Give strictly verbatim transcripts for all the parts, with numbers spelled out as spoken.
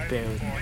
bear with me.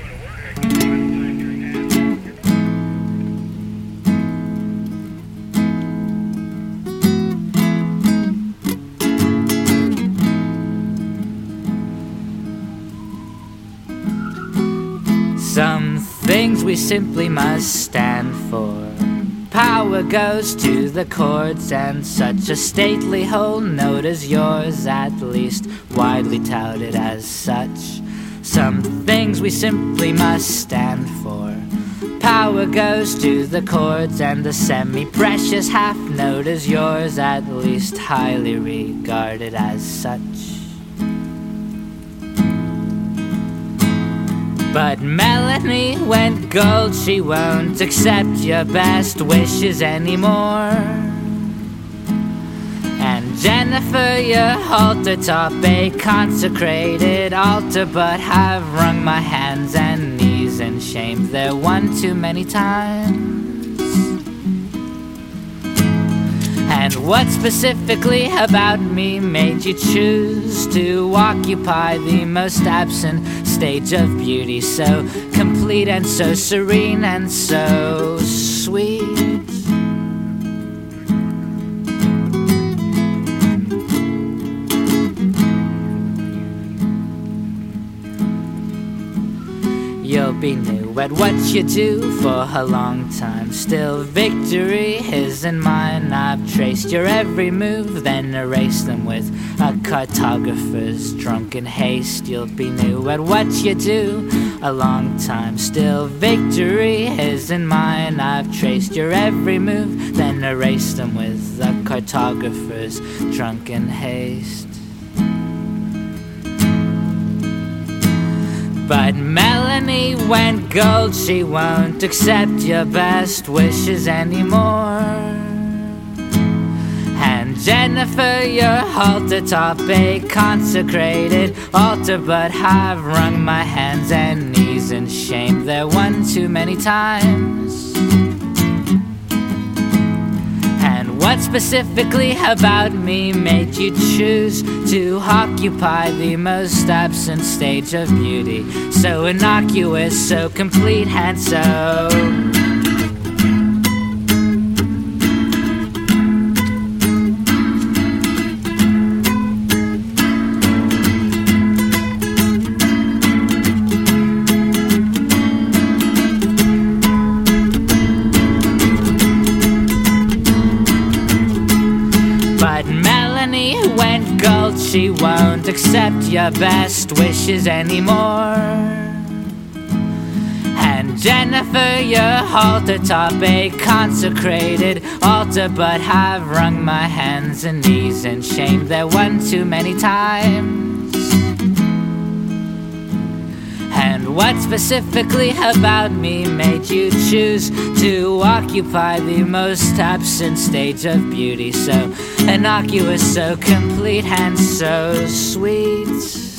Some things we simply must stand for. Power goes to the chords, and such a stately whole note as yours, at least widely touted as such. Some things we simply must stand for. Power goes to the chords, and the semi-precious half note as yours, at least highly regarded as such. But Melanie went gold, she won't accept your best wishes anymore. And Jennifer, your halter top, a consecrated altar, but have wrung my hands and knees in shame there one too many times. And what specifically about me made you choose to occupy the most absent stage of beauty, so complete and so serene and so sweet? You'll be new at what you do for a long time. Still victory is in mine. I've traced your every move, then erased them with a cartographer's drunken haste. You'll be new at what you do a long time. Still victory is in mine. I've traced your every move, then erased them with a cartographer's drunken haste. But Melanie went gold, she won't accept your best wishes anymore. And Jennifer, your halter top, a consecrated altar, but have wrung my hands and knees in shame there one too many times. What specifically about me made you choose to occupy the most absent stage of beauty, so innocuous, so complete, and so... But Melanie went gold, she won't accept your best wishes anymore. And Jennifer, your halter top, a consecrated altar, but have wrung my hands and knees in shame there one too many times. And what specifically about me made you choose to occupy the most absent stage of beauty, so innocuous, so complete, and so sweet?